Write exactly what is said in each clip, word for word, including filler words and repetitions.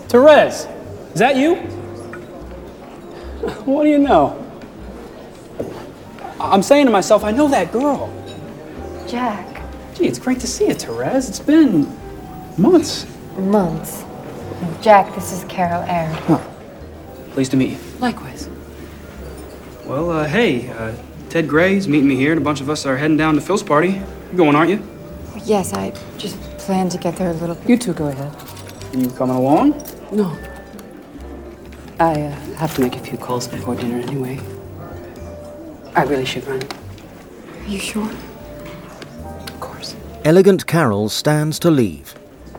Therese, is that you? What do you know? I'm saying to myself, I know that girl. Jack. Gee, it's great to see you, Therese. It's been months. Months. Jack, this is Carol Air. Huh. Pleased to meet you. Likewise. Well, uh, hey, uh, Ted Gray's meeting me here, and a bunch of us are heading down to Phil's party. You're going, aren't you? Yes, I just planned to get there a little bit. You two go ahead. Are you coming along? No. I uh, have to make a few calls before dinner anyway. I really should run. Are you sure? Of course. Elegant Carol stands to leave.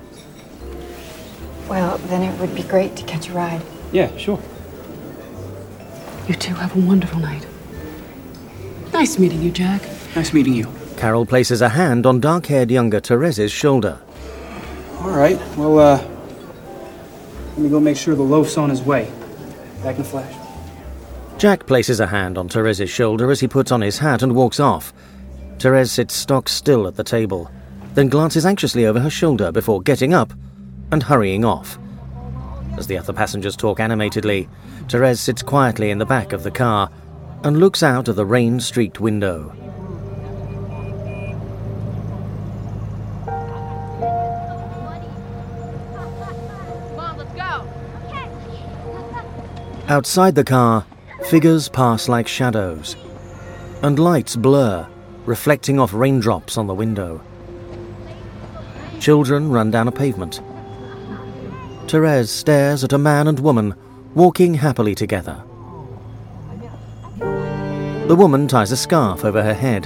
Well, then it would be great to catch a ride. Yeah, sure. You two have a wonderful night. Nice meeting you, Jack. Nice meeting you. Carol places a hand on dark-haired younger Therese's shoulder. All right, well, uh, let me go make sure the loaf's on his way. Back in a flash. Jack places a hand on Therese's shoulder as he puts on his hat and walks off. Therese sits stock still at the table, then glances anxiously over her shoulder before getting up and hurrying off. As the other passengers talk animatedly, Therese sits quietly in the back of the car and looks out of the rain-streaked window. Mom, let's go. Outside the car, figures pass like shadows, and lights blur, reflecting off raindrops on the window. Children run down a pavement. Therese stares at a man and woman walking happily together. The woman ties a scarf over her head.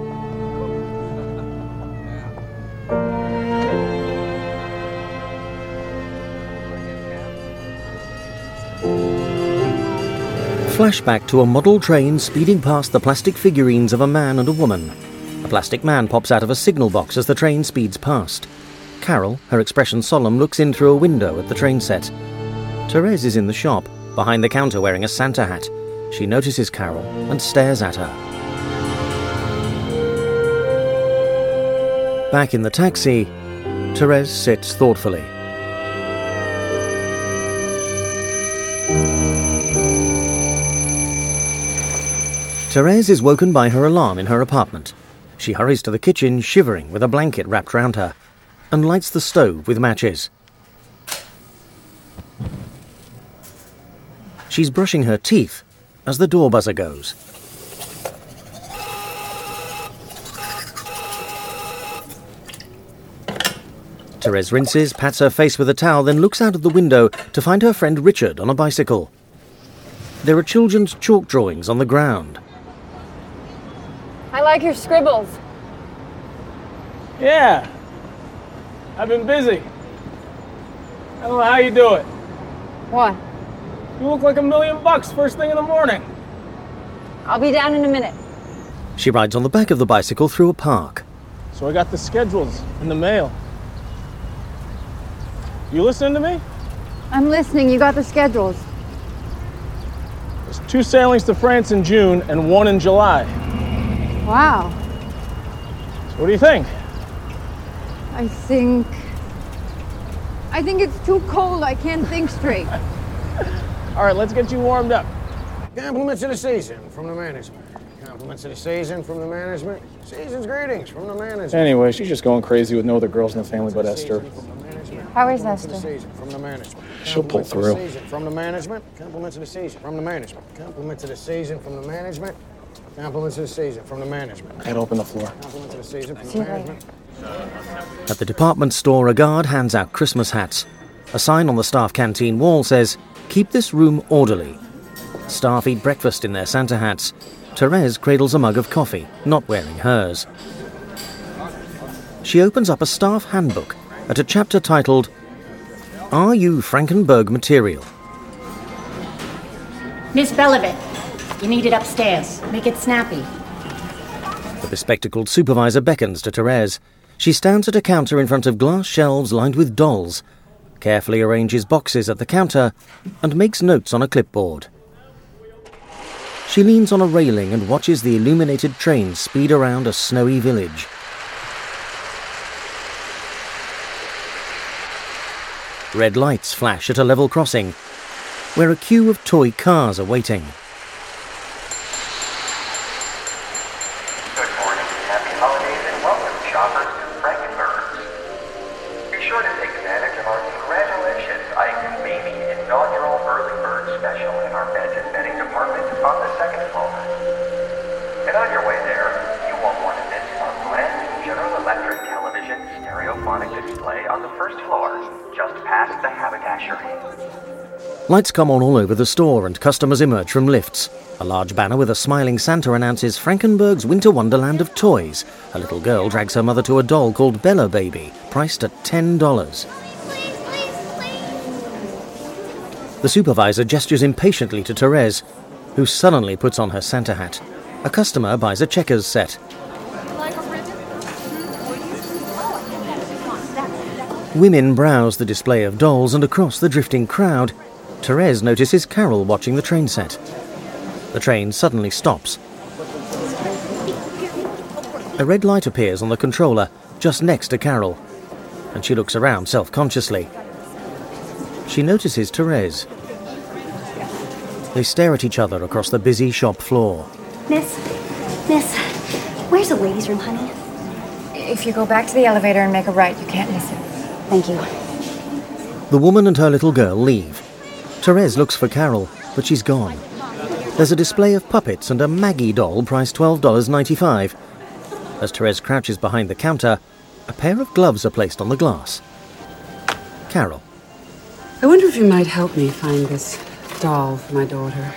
Flashback to a model train speeding past the plastic figurines of a man and a woman. A plastic man pops out of a signal box as the train speeds past. Carol, her expression solemn, looks in through a window at the train set. Therese is in the shop, behind the counter wearing a Santa hat. She notices Carol and stares at her. Back in the taxi, Therese sits thoughtfully. Therese is woken by her alarm in her apartment. She hurries to the kitchen, shivering with a blanket wrapped round her, and lights the stove with matches. She's brushing her teeth as the door buzzer goes. Therese rinses, pats her face with a towel, then looks out of the window to find her friend Richard on a bicycle. There are children's chalk drawings on the ground. I like your scribbles. Yeah. I've been busy. I don't know how you do it. What? You look like a million bucks first thing in the morning. I'll be down in a minute. She rides on the back of the bicycle through a park. So I got the schedules in the mail. You listening to me? I'm listening. You got the schedules. There's two sailings to France in June and one in July. Wow. So what do you think? I think... I think it's too cold. I can't think straight. All right, let's get you warmed up. Compliments of the season from the management. Compliments of the season from the management. Season's greetings from the management. Anyway, she's just going crazy with no other girls in the family but Esther. How is Esther? From the management. She'll pull through. From the management. Compliments of the season from the management. Compliments of the season from the management. Compliments of the season from the management. I'd open the floor. Compliments of the season from See the you later. management. At the department store, a guard hands out Christmas hats. A sign on the staff canteen wall says, "Keep this room orderly." Staff eat breakfast in their Santa hats. Therese cradles a mug of coffee, not wearing hers. She opens up a staff handbook at a chapter titled, "Are You Frankenberg Material?" Miss Belivick, you need it upstairs. Make it snappy. The bespectacled supervisor beckons to Therese. She stands at a counter in front of glass shelves lined with dolls, carefully arranges boxes at the counter, and makes notes on a clipboard. She leans on a railing and watches the illuminated train speed around a snowy village. Red lights flash at a level crossing, where a queue of toy cars are waiting. Good morning, happy holidays, and welcome, shoppers, to Frankenberg's. Be sure to take advantage of our Congratulations Ike and Mamie inaugural early bird special in our beds and bedding department on the second floor. And on your way there, you won't want to miss our brand new General Electric television stereophonic display on the first floor, just past the haberdashery. Lights come on all over the store and customers emerge from lifts. A large banner with a smiling Santa announces Frankenberg's Winter Wonderland of Toys. A little girl drags her mother to a doll called Bella Baby, priced at ten dollars. The supervisor gestures impatiently to Therese, who sullenly puts on her Santa hat. A customer buys a checkers set. Women browse the display of dolls, and across the drifting crowd, Therese notices Carol watching the train set. The train suddenly stops. A red light appears on the controller just next to Carol, and she looks around self-consciously. She notices Therese. They stare at each other across the busy shop floor. Miss, miss, where's the ladies' room, honey? If you go back to the elevator and make a right, you can't miss it. Thank you. The woman and her little girl leave. Therese looks for Carol, but she's gone. There's a display of puppets and a Maggie doll priced twelve dollars and ninety-five cents. As Therese crouches behind the counter, a pair of gloves are placed on the glass. Carol. I wonder if you might help me find this doll for my daughter.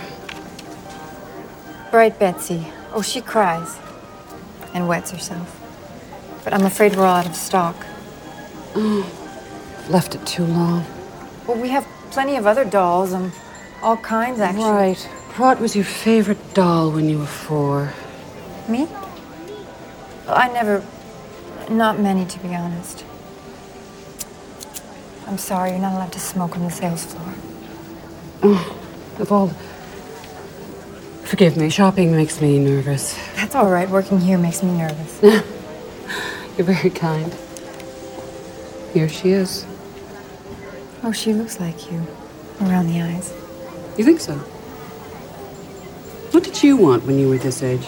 Bright Betsy. Oh, she cries. And wets herself. But I'm afraid we're all out of stock. Oh, left it too long. Well, we have plenty of other dolls, and all kinds, actually. Right. What was your favorite doll when you were four? Me? Well, I never... Not many, to be honest. I'm sorry, you're not allowed to smoke on the sales floor. Oh, of all... Forgive me, shopping makes me nervous. That's all right. Working here makes me nervous. You're very kind. Here she is. Oh, she looks like you. Around the eyes. You think so? What did you want when you were this age?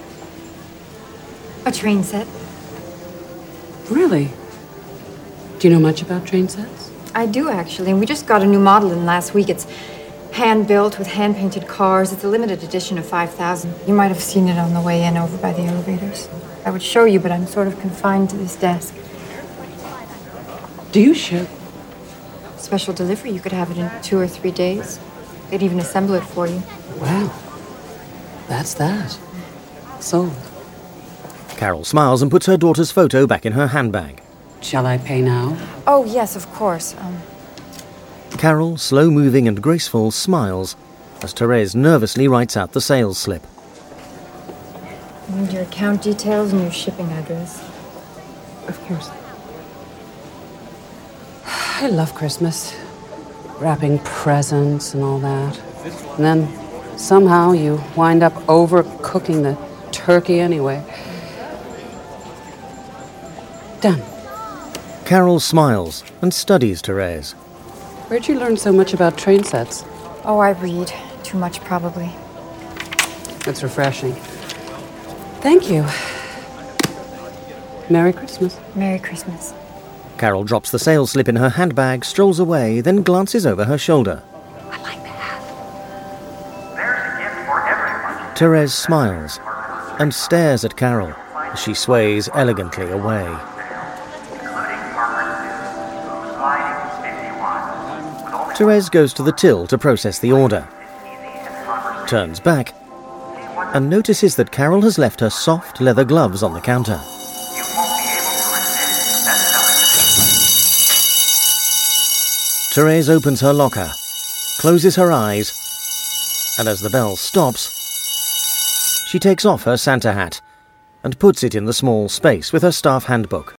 A train set. Really? Do you know much about train sets? I do, actually, and we just got a new model in last week. It's hand-built with hand-painted cars. It's a limited edition of five thousand. You might have seen it on the way in over by the elevators. I would show you, but I'm sort of confined to this desk. Do you ship? Special delivery. You could have it in two or three days. They'd even assemble it for you. Wow. That's that. Sold. Carol smiles and puts her daughter's photo back in her handbag. Shall I pay now? Oh, yes, of course. Um, Carol, slow-moving and graceful, smiles as Therese nervously writes out the sales slip. you need your account details and your shipping address. Of course. I love Christmas. Wrapping presents and all that. And then somehow you wind up overcooking the turkey anyway. Done. Carol smiles and studies Therese. Where'd you learn so much about train sets? Oh, I read. Too much, probably. That's refreshing. Thank you. Merry Christmas. Merry Christmas. Carol drops the sales slip in her handbag, strolls away, then glances over her shoulder. I like the hat. There's a gift for everyone. Therese smiles and stares at Carol as she sways elegantly away. Therese goes to the till to process the order, turns back, and notices that Carol has left her soft leather gloves on the counter. Therese opens her locker, closes her eyes, and as the bell stops, she takes off her Santa hat and puts it in the small space with her staff handbook.